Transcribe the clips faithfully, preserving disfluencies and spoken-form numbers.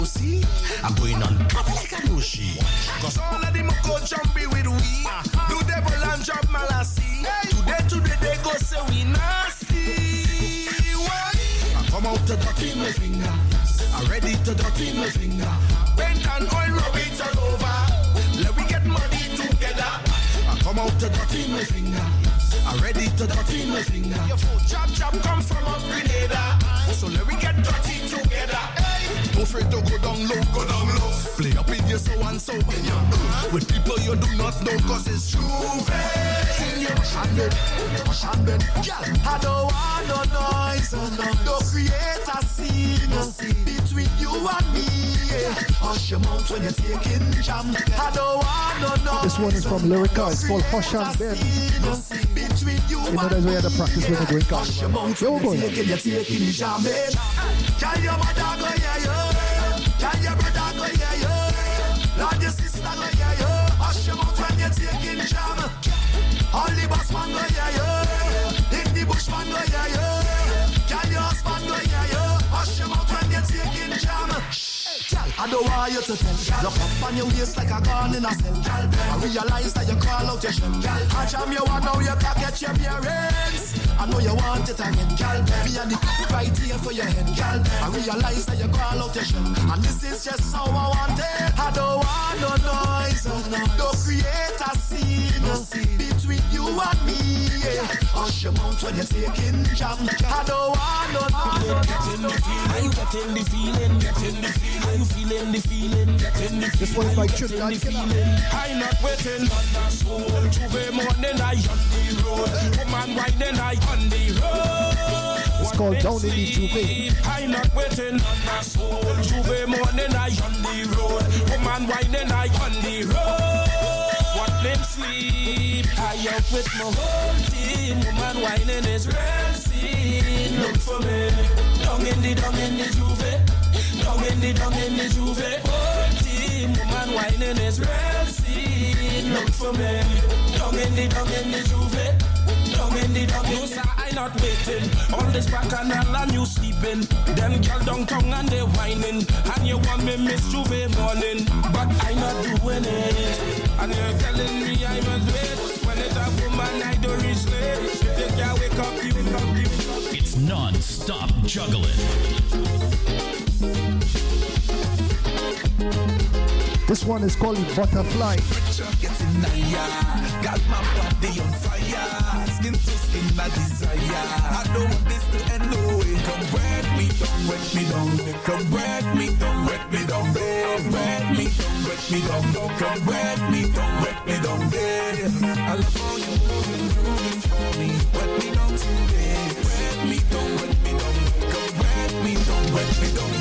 See, I'm going on top like a Yoshi. Cause all of them go jumpy with we. Do devil and jump malassi. Today, today they go say we nasty. What? I come out to dirty my finger. I ready to dirty my finger. Paint and oil rub it all over. Let we get money together. I come out to dirty my finger. I ready to dirty my finger. Your foot chop chop come from a Grenada. So let we get dirty together. Don't afraid to go down low, go down low. Play up in your so and so when you're uh, with people you do not know, cause it's true. In your hand, hand, girl. I don't want no noise, don't create a scene between you and me. Hush your mouth when you're taking jam. I don't want no noise. This one is from Lyrica, it's called Hush and Ben. You know that's where you have to practice when you're going carnival. Yo, boy. Can your mother go yeah yo? Can your brother go yeah yo? Lord your sister go yeah yo? Hush your mouth when you're taking jam. All the boss man go yeah yo? In the bush man go yeah yo? Can your husband go yeah yo? Hush your mouth when you're taking jam. I don't want you to tell. You come on your waist like a gun in a cell. I realize that you call out your shell. I jam you one now you can't get your parents. I know you want it again, girl. Me and the right here for your head, girl. I realize that you call out your shell. And this is just how I want it. I don't want no noise. Don't create a scene between you and me. Hush your mouth when you're taking jam. I don't want no noise. Getting the feeling, are you getting the feeling? Getting the feeling. Are you feeling the feeling? Getting the feeling. This one is like Trinidad Killer. I'm not waiting on the soul. Tuesday morning I on the road. Woman whining I on the road. It's called Down in the Juve. I'm not waiting on the soul. Tuesday morning I on the road. Woman whining I on the road. What them sleep? I out with my whole team. Woman whining is real scene. Look for me. Down in the, down in the Juve. Down in the, down in the Juve. Whole team, woman whining is real scene. Look for me. Down in the, down in the Juve. Down in the, down in the. No sir, I not waiting. All this bacchanal and you sleeping. Them girl downtown and they whining. And you want me miss Juve morning. But I not doing it. And you're telling me I must wait. When it's a woman I don't reach late. If you can't wake up, you up, you up. It's non-stop juggling. This one is called Butterfly. Got my body on fire. Skin to skin, I desire. I don't want this to end no way. Come wet me, don't wet me down. Come wet me, don't wet me down. Come wet me, don't wet me down. Come wet me, don't wet me down. I love how you moving, moving for me. Wet me down today. Wet me, don't wet me down. Come wet me, don't wet me down.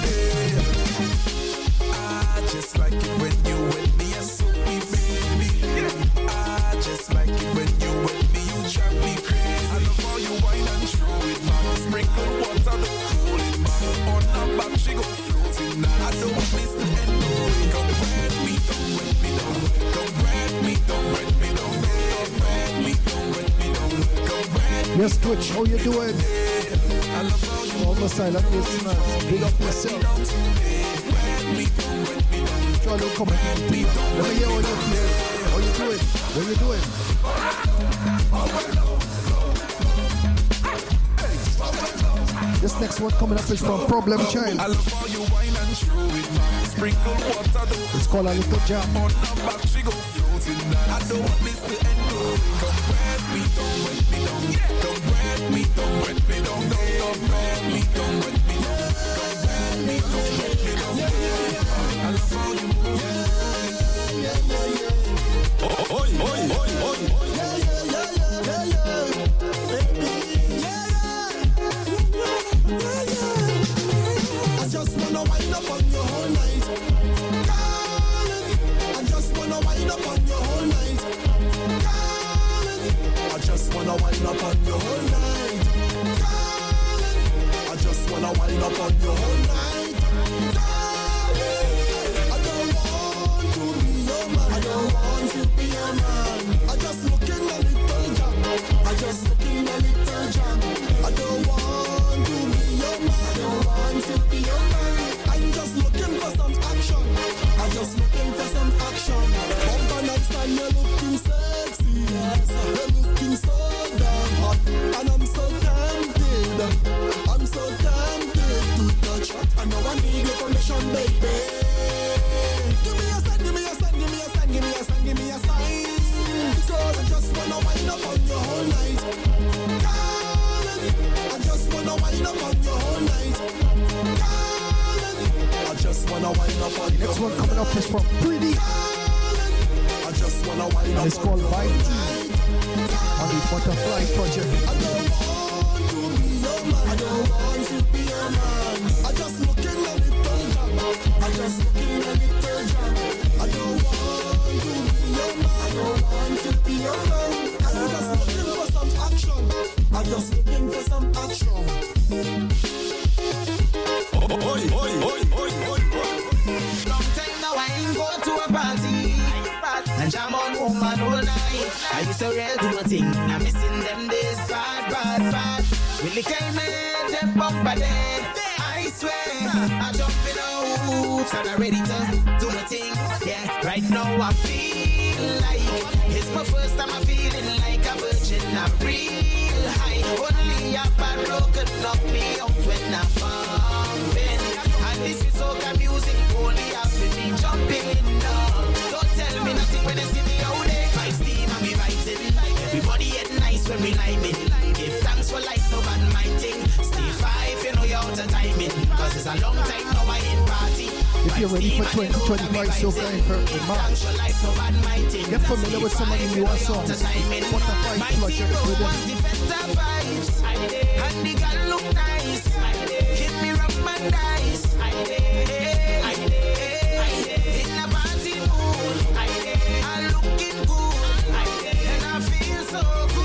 I just like it when you wet me and soak me, baby. I just like it when you wet me, you drive me crazy. I love how you wine and throw it, man. Sprinkle water, don't cool it, man. On her back, she go floating. I don't want this to end, no way. Come wet me, don't wet me down. Come wet me, don't wet me down. Come wet me, don't wet me down. Come wet me. Yes, Twitch, how you doing? I love how you all the silent listeners, big up yourself. Try to come and me. Let me hear how you feel. How you doing? What you doing? This next one coming up is from Problem Child. I love how you wine and throw it, man. Sprinkle water. It's called A Little Jam. On her back, she go floating. I don't want this to end. Come wet me, don't wet me down. Come wet me, don't wet me down. Come wet me, don't wet me down. Come wet me, don't wet me down. I love how you move. Oh, oh, oh, oh, oh, oh. Yeah, yeah, yeah, yeah, yeah, baby. Yeah, yeah, yeah, yeah. I just wanna wind up on you all night, darling. I just wanna wind up on you all night, darling. I just wanna wind up on you all night, darling. I just wanna wind up on you all night. just looking for some action. Bumper nice and you're looking sexy. You're looking so damn hot, and I'm so tempted. I'm so tempted to touch. And now I need your permission, baby. Give me a sign, give me a sign, give me a sign, give me a sign, give me a sign. Because I just wanna wind up on your whole night. Darling, I just wanna wind up on your whole night. Darling, I just wanna wind up on your Next one coming up is from Pretty. I just wanna wind up. It's called Vibe on the Butterfly Project. I don't want to be your man. I don't want to be your man. I just looking a little jam. I just looking a little jam. I don't want to be your man. I don't want to be your man. I'm just looking for some action. I'm just looking for some action. Oi, oi, oi, oi, oi, oi. Long time now I ain't go to a party and jam on woman all night. I used to real do a thing. I'm missing them days. Bad, bad, bad. Really came in, them bumper dead. I swear, I jump in the hoops and I'm ready to do my thing. Yeah, right now I feel like it's my first time I'm feeling like a virgin. I'm real high. Only a bad broken knock me out when I'm bumping. And this is soca music only happening jumping now. Don't tell me nothing when you see me out there. My steam and me biting. Everybody get nice when we liming. Give thanks for life, no bad minding. Stay five, you know you're out of timing. Cause it's a long time now I ain't party. If you're ready for twenty twenty-five soca in March, get familiar with some of the newer songs. Butterfly Project with them. And the girl look nice. Hit me rock my dice. In a party mood. I'm looking good. And I feel so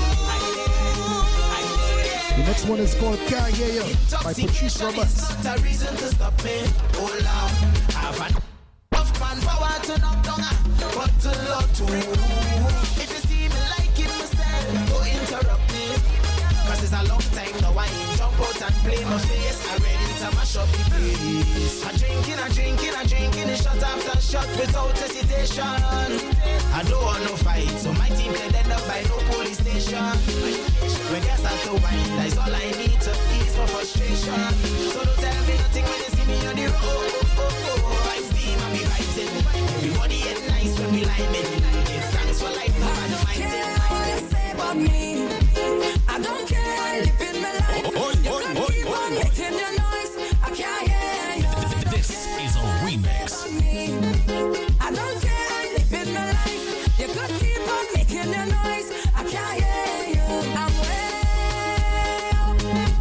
good. The next one is called Can't Hear You by Patrice Roberts. It's not a reason to stop me. Oh Lord, I've had enough manpower to knock down a bottle or two. If you see me liking myself, don't interrupt me. Cause it's a long time now I ain't jump out and play my face. I'm ready to mash up the place. I'm drinking, I'm drinking, I'm drinking a shot after shot without hesitation. I don't want no fight, so my team can end up by no police station. When they start to whine, that's all I need to ease my frustration. So don't tell me nothing when you see me on the road. Oh, oh, oh. I steam and be biting. Everybody get nice when we liming. Give thanks for life, no man minding. I don't care what you say about me. I don't care, I live in my life. Oh, oh, you oh, can oh, keep oh, on oh. making your noise. I can't hear you. This is a remix. I don't care, I live in my life. You could keep on making your noise. I can't hear you. I'm way up,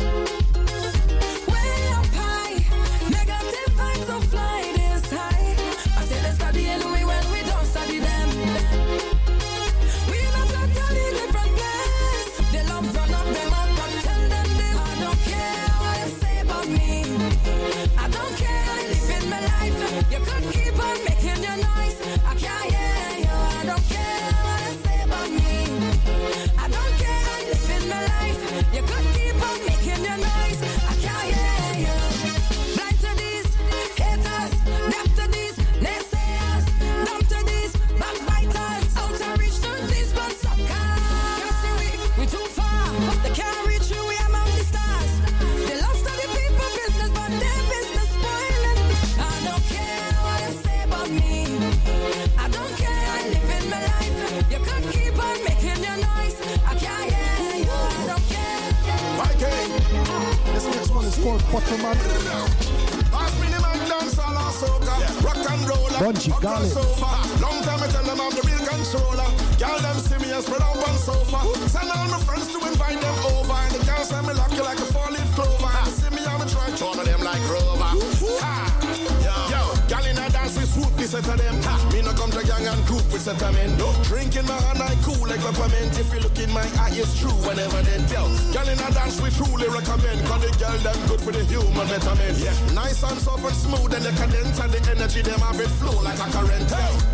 way up high. Negative vibes so fly this high. I say let's study anyway when we don't study them. We not totally different place. They love run up them up and tell them this. I don't care what you say about me. I don't care, I live in my life. You could keep on making your noise. I can't hear you. I don't care what you say about me. I don't care, I live in my life. You could keep on making your noise. I can't hear you. Blind to these haters, deaf to these naysayers, dumb to these backbiters, out of reach to these bloodsuckers. Can't see we, we too far. They can't reach you, we among the stars. They love study people business, but their business spoiling. I don't care what you say about me. I don't care, I live in my life. You could keep on making your noise. I can't hear you. I don't care. Viking. This next one is called Butterman. Pass me the man dance all our soca. Rock and roll. Bungie Garlic. Long time I tell them I'm the real controller. Y'all them see me and spread out on sofa. Send all my friends to invite them over. And the girls say me lock you like a four-leaf clover. And see me I'm a try to them like Rover. Ha! Yo, y'all in a dance with swoop, this set of them. Ha! Me no come to gang and group with set of men. No drinking my hand, I cool like peppermint. If you look in my eye, it's true whenever they tell. Y'all in a dance we truly recommend. Cause the girl them good for the human vitamins. Yeah. Nice and soft and smooth and decadent. And the energy them have it flow like a current. Hey, y'all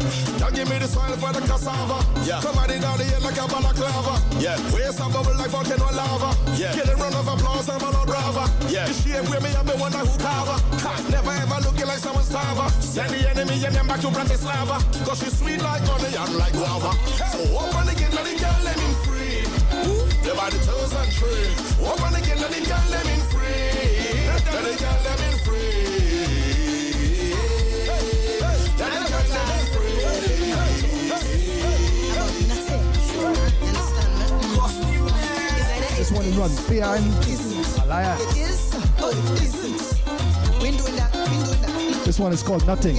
give me the soil for the cassava. Yeah. Cover the down the head like a balaclava. Yeah. Waste a bubble like volcano lava. Yeah. Get a run of applause and a brava. Yeah. The shape where me have me wonder who cover. Never ever looking like someone's starver. Send the enemy and them back to Bratislava. Cause she's sweet like honey and like guava. So open again, let the girl let me free. Your body toes and tree. Open again, let the girl let me free. Let the girl let me free. Let the girl let me free. This one is run behind Alliance. This one is called Nothing.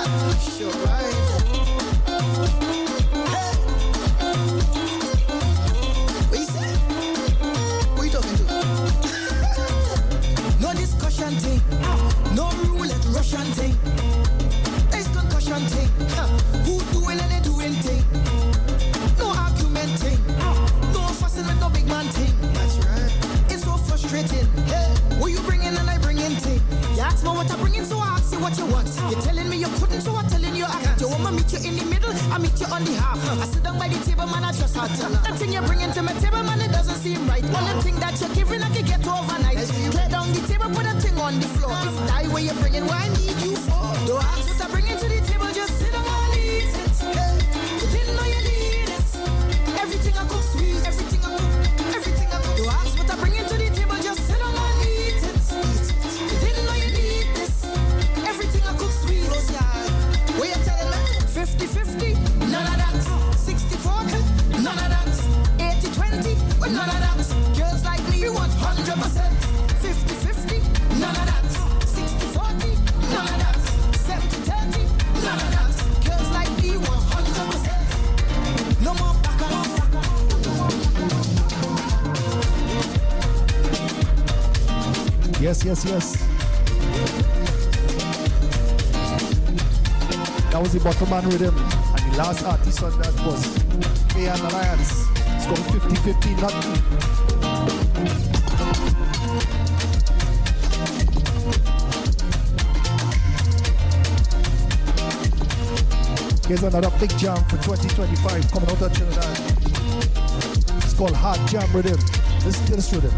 No discussion thing, no roulette Russian thing. There's concussion thing. Who doing and they doing thing. No argument thing. No fussing with no big man thing. That's right. It's so frustrating. Hey, what you bringing and I bringing thing. You ask me what I bringing, so I ask you what you want. You're telling me you couldn't, so I'm telling you I can't. You want me meet you in the middle, I meet you on the half. I sit down by the table, man, I just had to. That thing you're bringing to my table, man, it doesn't seem right. One thing that you're giving, I can get overnight. Clear down the table, put that thing on the floor. If die where you're bringing, what I need you for? Don't ask what I bring into the table, just sit down and eat it. Hey, you didn't know you need it. Everything I cook sweet, everything I cook, everything I cook. Don't ask what I bring into the table, just sit down and eat it. You didn't know you need this. Everything I cook sweet. What you telling me? fifty-fifty, none of that. sixty-forty, none of that. eighty-twenty, none of that. Girls like me, you want one hundred percent. fifty-fifty, none of that. sixty-forty, none of that. seventy-thirty, none of that. Girls like me, you want one hundred percent. No more back Yes, yes, yes. That was the bottom man rhythm. And the last artist on that was A and Alliance. It's called fifty-fifty, Nothing. Here's another big jam for twenty twenty-five coming out of Trinidad. It's called Hard Jam Rhythm. Listen to this rhythm.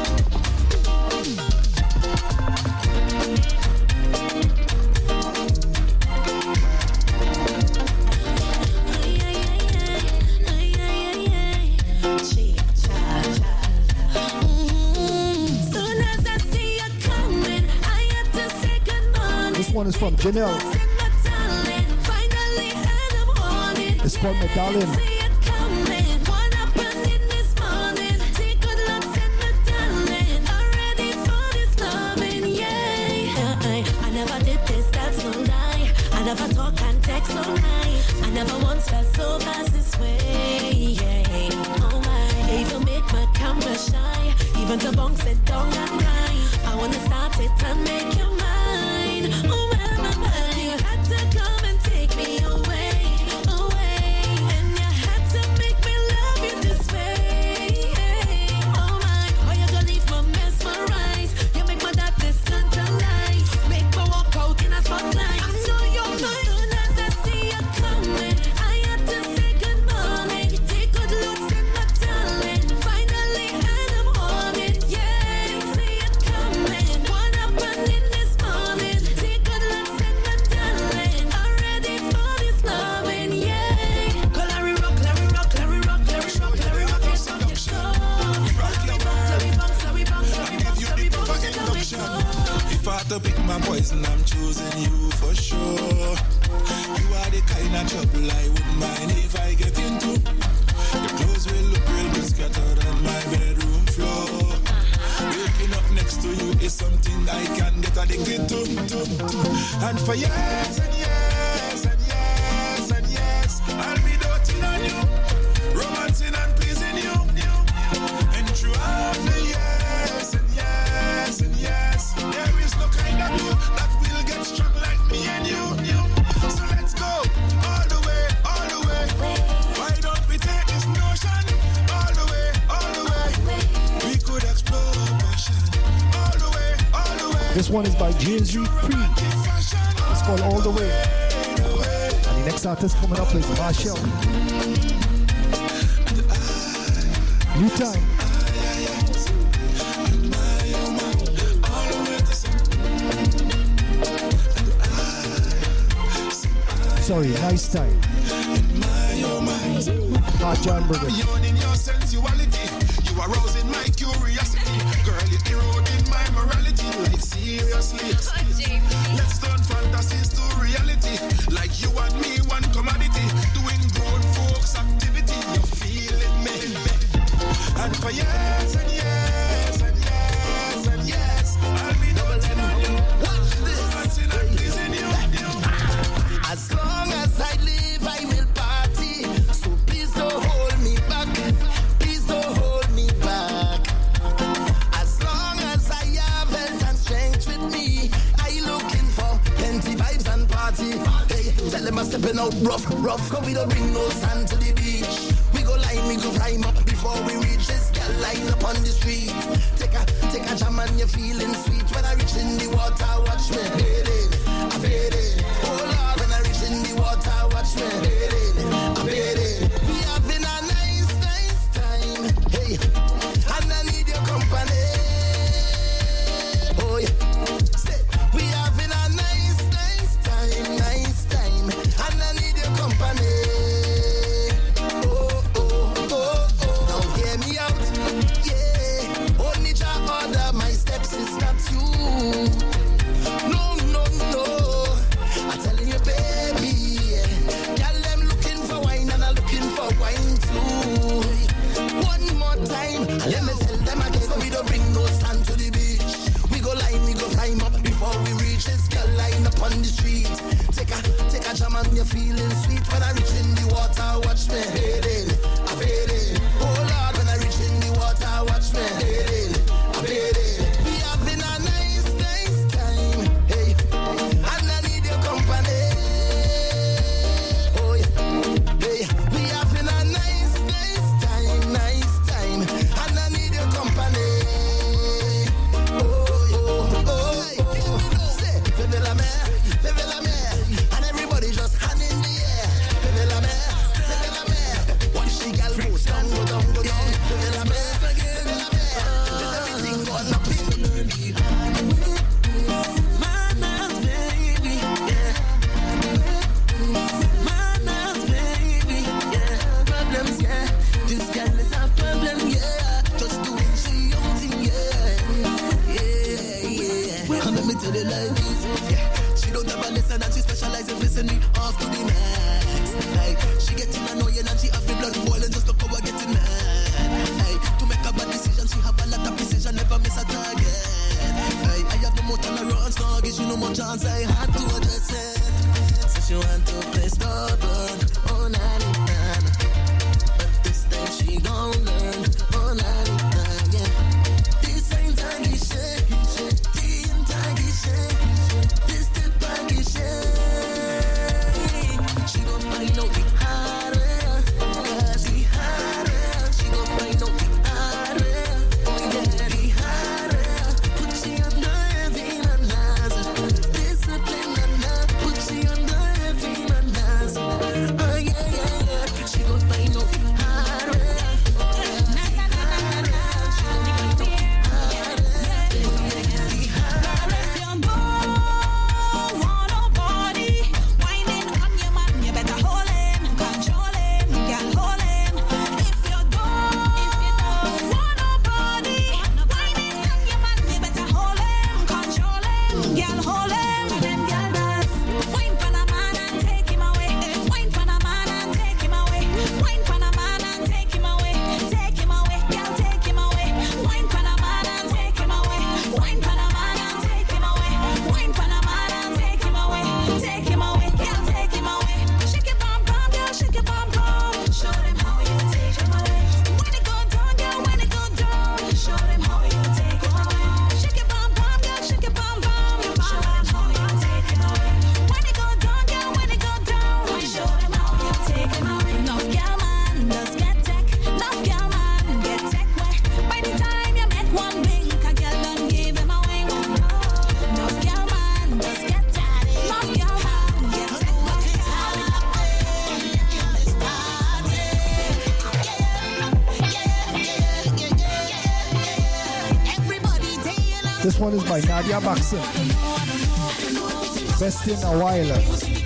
This one is from Janelle. It's called My Darling. I never did this, that's no lie. I never talk and text all night. I never once felt so fast this way. Oh my, even make my camera shy. Even the bunk said don't and right. I wanna start it and make you mine. Oh my, my, my, you had to come and take me away, away. And you had to make me love you this way. Oh my, oh you gonna leave my mesmerized. You make my dad distant lie. Make me walk out in a spotlight. I know you're mine. Soon as I see you coming, I had to say good morning. Take good looks in my darling. Finally had a morning, yeah. See it coming. What happened in this morning? Take good looks in my darling. I'm ready for this loving, yeah. Go Larry rock, Larry rock, Larry rock, Larry rock, Larry rock, yes, rock your show. Larry bounce, Larry bounce, Larry bounce, Larry bounce, Larry bounce, Larry bounce. If I had to pick my poison, I'm choosing you for sure. You are the kind of trouble I wouldn't mind if I get into. Your clothes will look real bit scattered on my bedroom floor. Waking up next to you is something I can get addicted to. And for years and years and years and years, I'll be doting on you, romancing and pleasing you. And throughout the years and years and years, there is no kind of glue that will get strong like me and you. So let's go all the way, all the way. Why don't we take this notion all the way, all the way? We could explore passion all the way, all the way. This one is by James Reed Creed. It's called All the Way. And The next artist coming up is Marshall. New time. Sorry, nice time. Ah, John Burger. Beyond in your sensuality, you are rousing my curiosity. Girl, you're eroding my morality. Like seriously. Let's turn fantasies to reality. Like you and me, one commodity. Doing grown folks activity. You're feeling me. And for years and years and years and years, I'll be doubting on you. Watch this. Dancing and pleasing you. As long as I live, I will party. So please don't hold me back. Please don't hold me back. As long as I have health and strength with me, I looking for plenty vibes and party. Hey, tell them I'm stepping out rough, rough. Cause we don't bring no sand to the beach. We go line, we go climb up before we reach this girl line up on the street. Take a, take a jam and you're feeling sweet. When I reach in the water, watch me bathing. I'm bathing. Oh Lord, when I reach in the water, watch me bathing. I'm bathing. We having a nice, nice time. Hey, and I need your company. Oh yeah. Say, we having a nice, nice time, nice time, and I need your company. Oh, oh, oh, oh. Now hear me out. Yeah. Only Jah order my steps, it's not you. No, no, no. I'm telling you, baby. Girl, them looking for wine and I'm looking for wine too. One more time, let me tell them again. So we don't bring no sand to the beach. We go line, we go climb up before we reach this girl line up on the street. Take a, take a jam and you're feeling sweet. When I reach in the water, watch me bathing. I'm bathing. Oh Lord, when I reach in the water, watch me bathing. I'm bathing. We having a nice, nice time. Hey, and I need your company. Oh yeah. Hey, we having a nice, nice time, nice time, and I need your company. Oh, oh, oh, oh. Say, Feve la mer, Feve la mer, and everybody just hand in the air. Feve la mer, Feve la mer. Watch the gal go down, go down, go down. Feve la mer, Feve la mer. There's everything going up in Manners, baby, yeah. Manners, baby, yeah. Problems, yeah. This girl is a problem, yeah. Just doing she own thing, yeah. Yeah, yeah. And let me tell you like this, yeah. She don't have a lesson and she specializes in pissing me off to the max. Like, she getting annoying and she have the blood boiling just to go and getting mad. Hey, to make a bad decision, she have a lot of precision, never miss a target. Hey, I have no more time to run, so gives you no more chance, I had to address it. So she want to play stubborn, oh nanny nan. But this time she gon' learn, oh nanny nan, yeah. This ain't taggy shit, this ain't taggy shit, this the taggy shit. She gon' find out the hard way, cause the hard way. She gon' find out the hard way, oh yeah, the hard way. Put she under heavy manners, discipline and love. Put she under heavy manners. This one is by Nadia Baxter. Best in a while.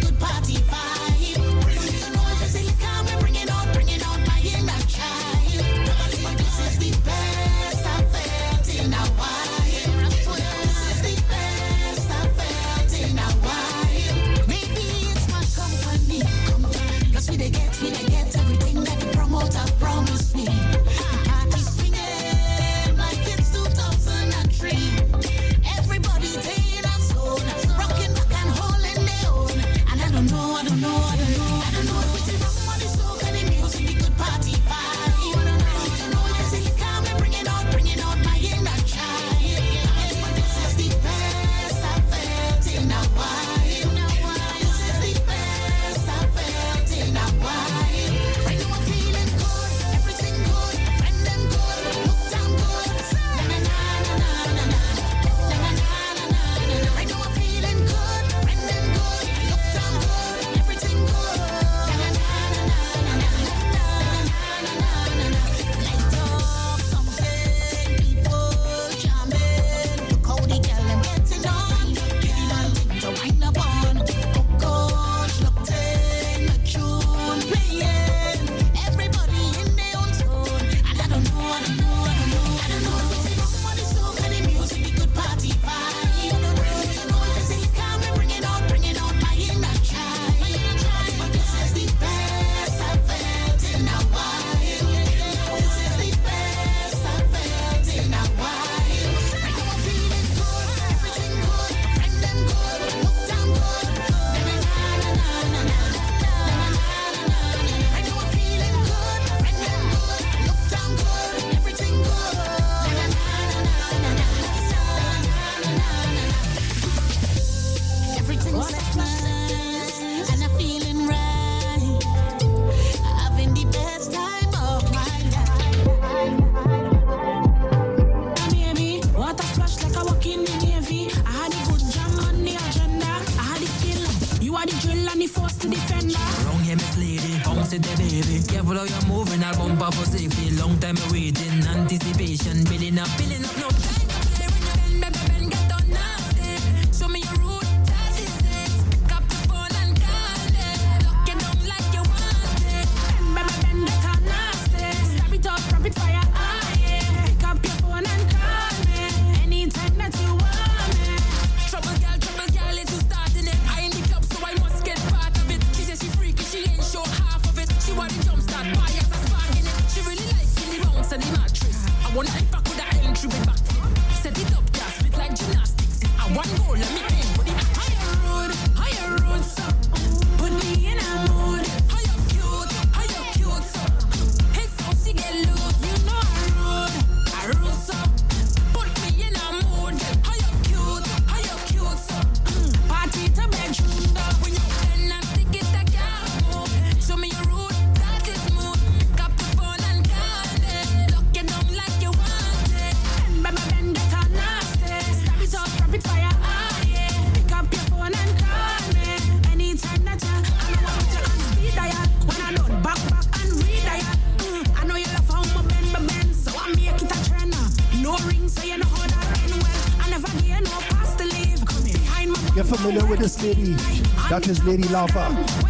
That is Lady Lava.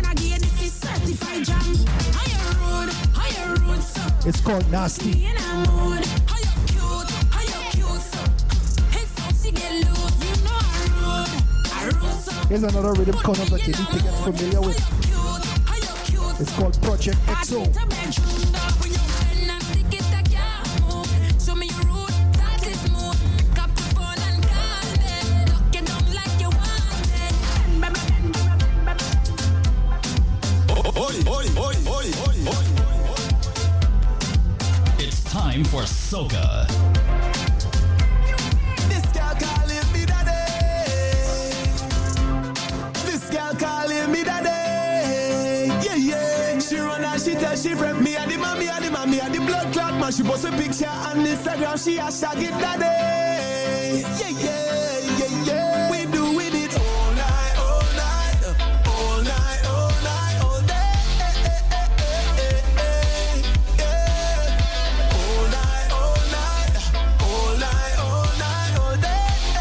It's called Nasty. Here's another rhythm corner that you need to get familiar with. It's called Project X O. For soca. This girl calling me daddy. This girl calling me daddy. Yeah, yeah. She run and she tell she rep me and the mommy and the mommy and the blood clot man. She post a picture on Instagram. She hashtag it daddy. Yeah, yeah, yeah, yeah. We do with it all night, all night, all night, all night, all day. All night, all night, all night, all day.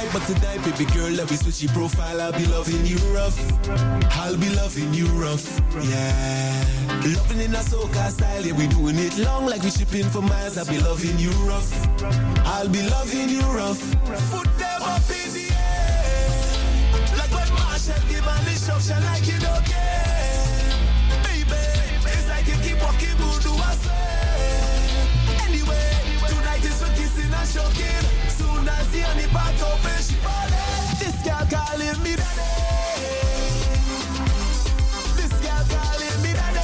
vibe, but tonight, baby girl, let me switch your profile. I'll be loving you rough. I'll be loving you rough. Yeah. Loving in a soca style, yeah, we doing it long like we shipping for miles. I'll be loving you rough. I'll be loving you rough. Foot them up in the air. Like when Marshall give an instruction, like you don't care. Baby, it's like you keep walking, we'll do I say. Anyway, tonight is for kissing and choking. Soon as the honey pot open, she falling. This girl calling me daddy. This girl calling me daddy.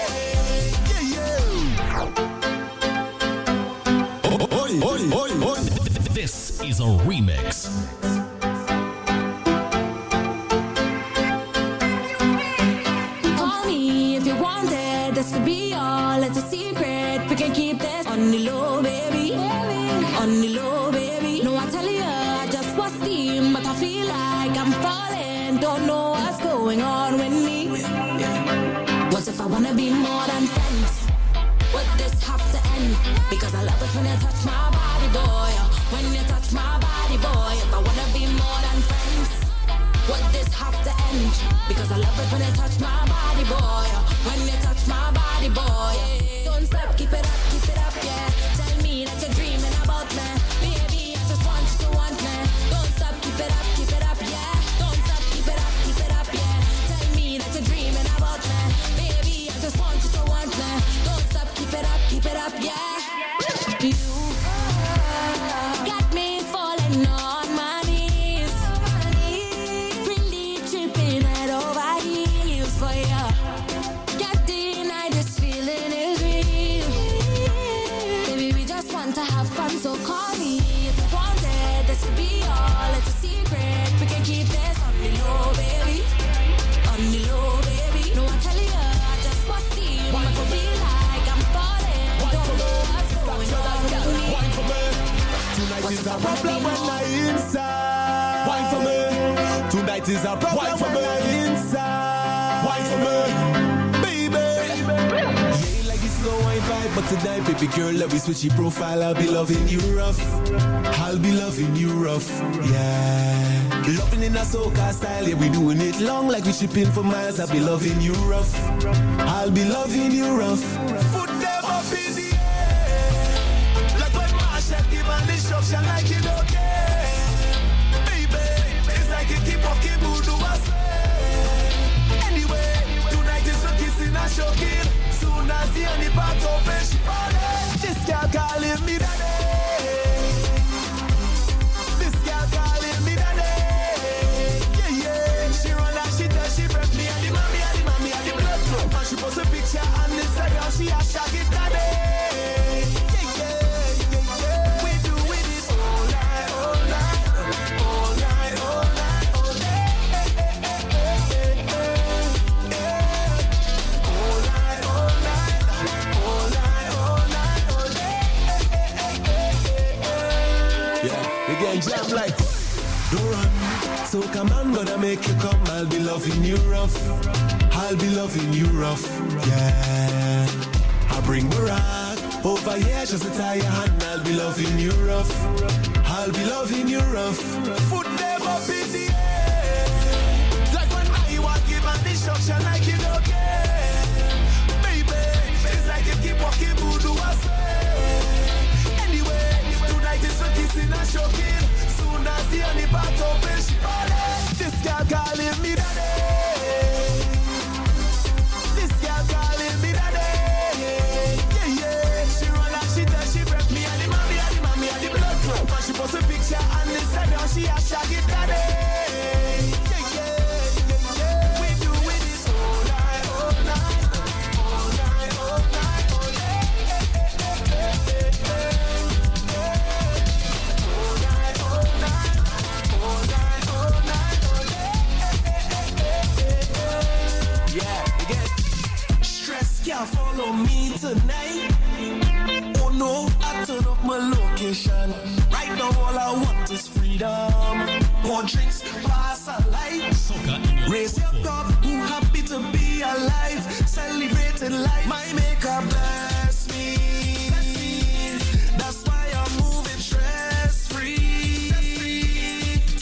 Oi, oi, oi, oi. This is a remix. Call me if you want it. This could be all. It's a secret. We can keep this on the low, baby. On the low, baby. No, I tell you, I just was steam, but I feel like I'm falling. Don't know what's going on with me. What if I wanna be more than friends? Would this have to end? Because I love it when you touch my body, boy. When you touch my body, boy. If I wanna be more than friends, would this have to end? Because I love it when you touch my body, boy. When you touch my body, boy. Don't stop, keep it up, keep it up, yeah. Tell me that you're dreaming about me. Baby, I just want you to want me. Don't stop, keep it up, keep it up, yeah. Don't stop, keep it up, keep it up, yeah. Tell me that you're dreaming about me. Baby, I just want you to want me. Don't stop, keep it up, keep it up, yeah. You got me falling on my knees, really tripping head over heels for you. Can't deny this feeling is real. Baby, we just want to have fun, so call me if you want it. This will be all. It's a secret. We can keep this on the low, baby. On the low, baby. No, I tell you, I just want to see you. I can feel like I'm falling. Don't know what's going on with me. Wine for me. Tonight is a problem when I inside. Wine for me. Tonight is a problem when I inside. Wine for me, baby. You ain't like this slow wine vibe, but tonight, baby girl, let me switch your profile. I'll be loving you rough. I'll be loving you rough. Yeah. Loving in a soca style, yeah, we doing it long like we shipping for miles. I'll be loving you rough. I'll be loving you rough. Foot them up in the air. Like when Marshall give an instruction, like you don't care. Baby, it's like you keep walking, who do I say? Anyway, tonight is for kissing and choking. Soon as the honey pot open, she falling. This girl calling me daddy. This girl calling me daddy. Yeah, yeah. She run and she tell she break me and the mommy and the mommy and the blood flow. And she post a picture on Instagram, she a shaggy daddy. Yeah, yeah, yeah, yeah. We do it this all night, all night, all night, all night, all day. All night, all night, all night, all night, all day. Yeah, we get jam like don't run. So come on, gonna make you come. I'll be loving you rough. I'll be loving you rough. Yeah. I bring Barack over here just to tie your hand. I'll be loving you rough. I'll be loving you rough. Foot them up in the air. Like when I want give an instruction, like you don't care. Baby, it's like you keep walking, who do I say? Anyway, tonight is for kissing and choking. Soon as the honey pot open, she falling. This girl calling me daddy. This girl calling me daddy. Yeah, yeah. She run and she tell she break me and the mommy and the mommy and the blood flow. And she post a picture on Instagram, she a shaggy daddy. Yeah, yeah, yeah, yeah. We do it this all night, all night, all night, all night, all day. All night, all night, all night, all night, all day. Yeah, again. Stress can't follow me tonight. Oh no, I turn up my location. Right now all I want is freedom. More drinks, pass a light. Raise your cup, who happy to be alive. Celebrating life, my makeup bad.